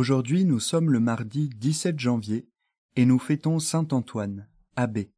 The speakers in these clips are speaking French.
Aujourd'hui, nous sommes le mardi 17 janvier et nous fêtons Saint Antoine, abbé.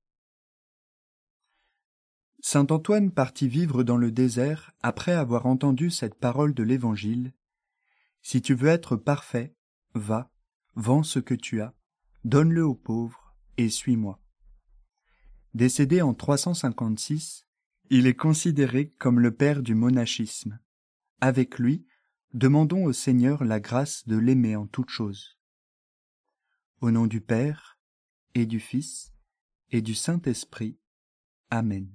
Saint Antoine partit vivre dans le désert après avoir entendu cette parole de l'Évangile. « Si tu veux être parfait, va, vends ce que tu as, donne-le aux pauvres et suis-moi. » Décédé en 356, il est considéré comme le père du monachisme. Avec lui, demandons au Seigneur la grâce de l'aimer en toutes choses. Au nom du Père, et du Fils, et du Saint-Esprit. Amen.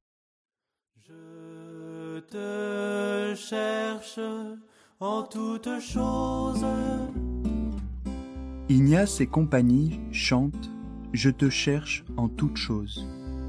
Je te cherche en toutes choses. Ignace et compagnie chantent « Je te cherche en toutes choses ».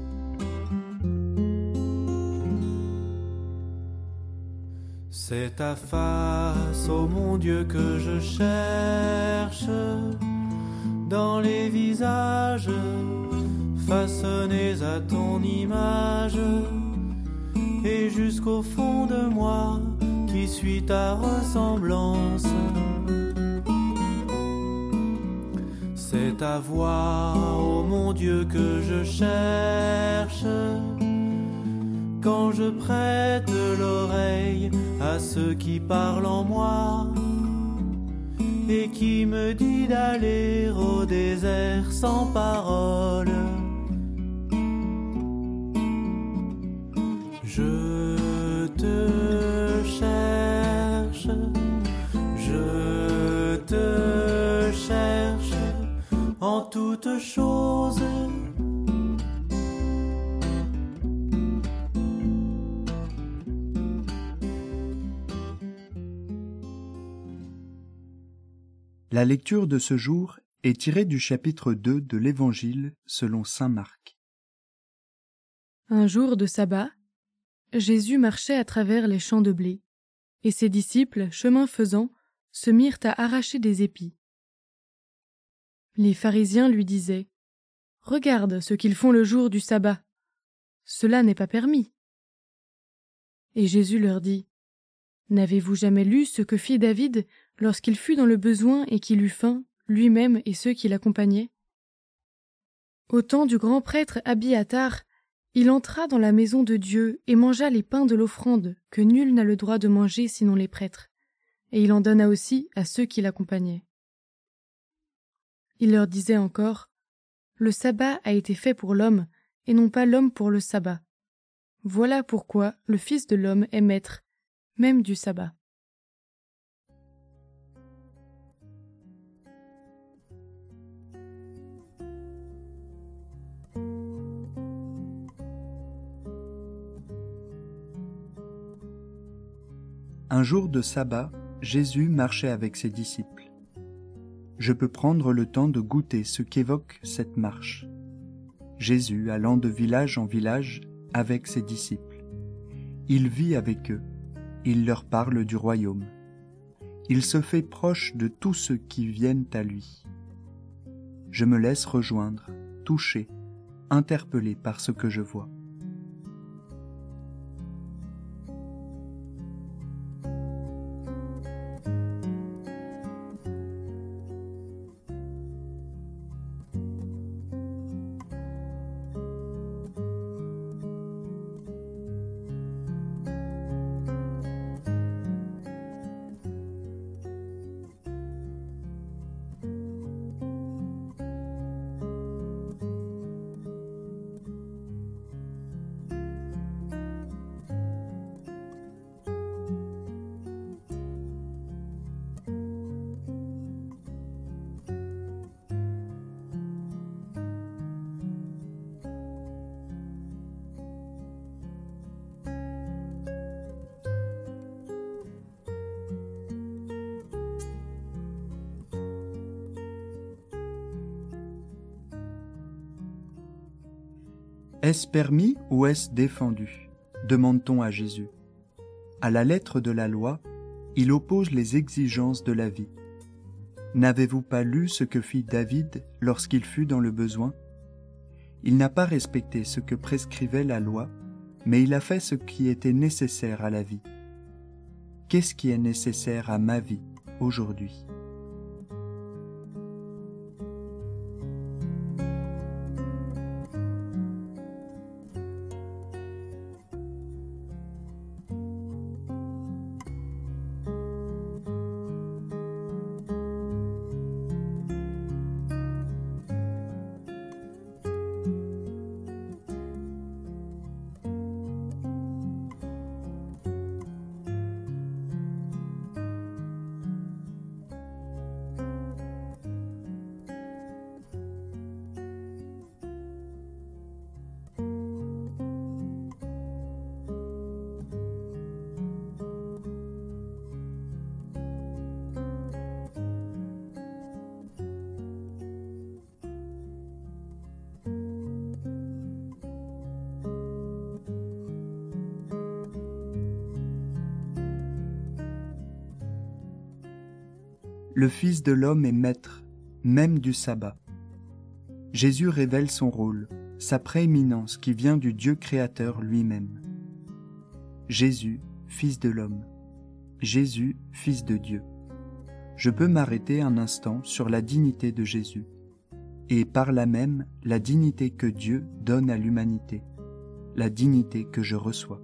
C'est ta face, ô mon Dieu, que je cherche, dans les visages façonnés à ton image, et jusqu'au fond de moi qui suit ta ressemblance. C'est ta voix, ô mon Dieu, que je cherche, quand je prête l'oreille à ceux qui parlent en moi et qui me dit d'aller au désert sans parole. Je te cherche, je te cherche en toutes choses. La lecture de ce jour est tirée du chapitre 2 de l'Évangile selon saint Marc. Un jour de sabbat, Jésus marchait à travers les champs de blé, et ses disciples, chemin faisant, se mirent à arracher des épis. Les pharisiens lui disaient : « Regarde ce qu'ils font le jour du sabbat. Cela n'est pas permis. » Et Jésus leur dit : « N'avez-vous jamais lu ce que fit David lorsqu'il fut dans le besoin et qu'il eut faim, lui-même et ceux qui l'accompagnaient ? Au temps du grand prêtre Abiathar, il entra dans la maison de Dieu et mangea les pains de l'offrande que nul n'a le droit de manger sinon les prêtres, et il en donna aussi à ceux qui l'accompagnaient. Il leur disait encore : Le sabbat a été fait pour l'homme, et non pas l'homme pour le sabbat. Voilà pourquoi le Fils de l'homme est maître, même du sabbat. Un jour de sabbat, Jésus marchait avec ses disciples. Je peux prendre le temps de goûter ce qu'évoque cette marche. Jésus allant de village en village avec ses disciples. Il vit avec eux, il leur parle du royaume. Il se fait proche de tous ceux qui viennent à lui. Je me laisse rejoindre, toucher, interpellé par ce que je vois. Est-ce permis ou est-ce défendu ? Demande-t-on à Jésus. À la lettre de la loi, il oppose les exigences de la vie. N'avez-vous pas lu ce que fit David lorsqu'il fut dans le besoin ? Il n'a pas respecté ce que prescrivait la loi, mais il a fait ce qui était nécessaire à la vie. Qu'est-ce qui est nécessaire à ma vie aujourd'hui ? Le Fils de l'homme est maître, même du sabbat. Jésus révèle son rôle, sa prééminence qui vient du Dieu créateur lui-même. Jésus, Fils de l'homme. Jésus, Fils de Dieu. Je peux m'arrêter un instant sur la dignité de Jésus, et par là même la dignité que Dieu donne à l'humanité, la dignité que je reçois.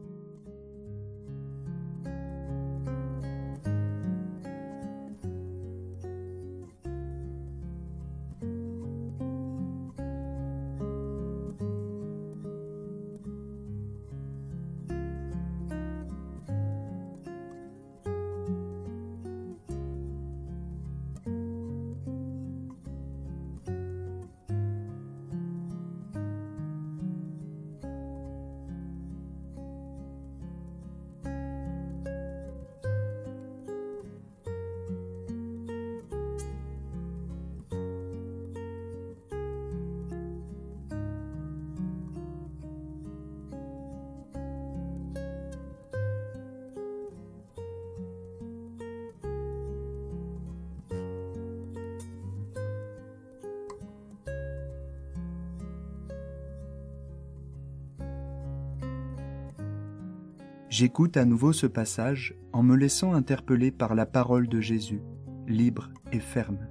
J'écoute à nouveau ce passage en me laissant interpeller par la parole de Jésus, libre et ferme.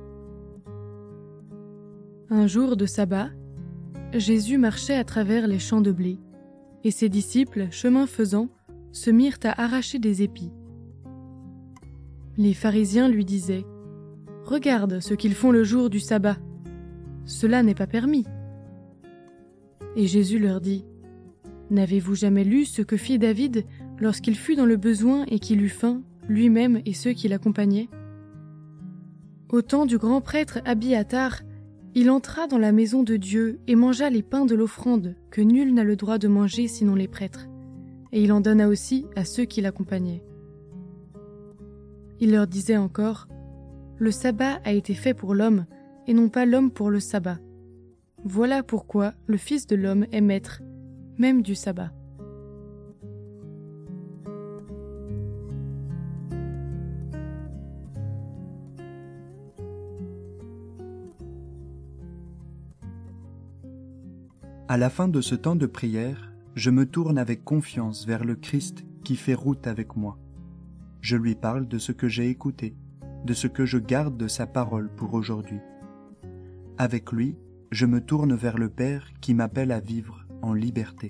Un jour de sabbat, Jésus marchait à travers les champs de blé, et ses disciples, chemin faisant, se mirent à arracher des épis. Les pharisiens lui disaient : « Regarde ce qu'ils font le jour du sabbat. Cela n'est pas permis. » Et Jésus leur dit : « N'avez-vous jamais lu ce que fit David lorsqu'il fut dans le besoin et qu'il eut faim, lui-même et ceux qui l'accompagnaient ? Au temps du grand prêtre Abiathar, il entra dans la maison de Dieu et mangea les pains de l'offrande que nul n'a le droit de manger sinon les prêtres, et il en donna aussi à ceux qui l'accompagnaient. Il leur disait encore : « Le sabbat a été fait pour l'homme, et non pas l'homme pour le sabbat. Voilà pourquoi le Fils de l'homme est maître, même du sabbat. » À la fin de ce temps de prière, je me tourne avec confiance vers le Christ qui fait route avec moi. Je lui parle de ce que j'ai écouté, de ce que je garde de sa parole pour aujourd'hui. Avec lui, je me tourne vers le Père qui m'appelle à vivre en liberté.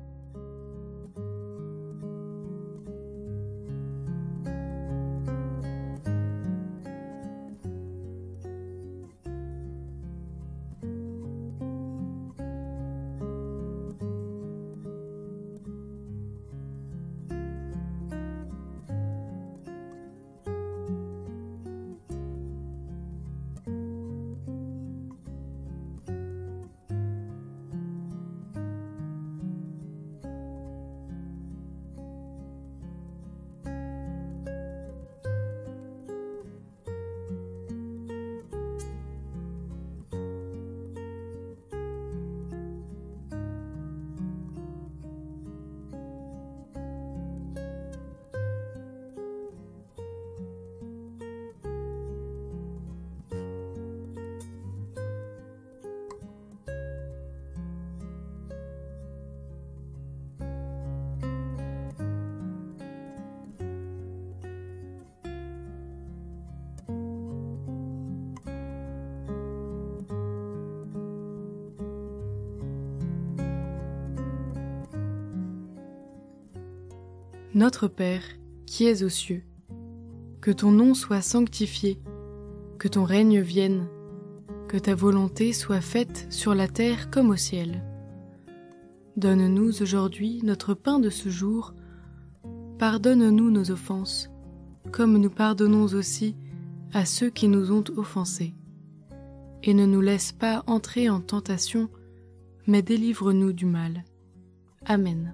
Notre Père, qui es aux cieux, que ton nom soit sanctifié, que ton règne vienne, que ta volonté soit faite sur la terre comme au ciel. Donne-nous aujourd'hui notre pain de ce jour. Pardonne-nous nos offenses, comme nous pardonnons aussi à ceux qui nous ont offensés. Et ne nous laisse pas entrer en tentation, mais délivre-nous du mal. Amen.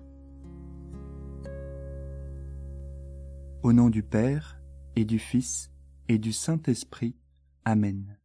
Au nom du Père, et du Fils, et du Saint-Esprit. Amen.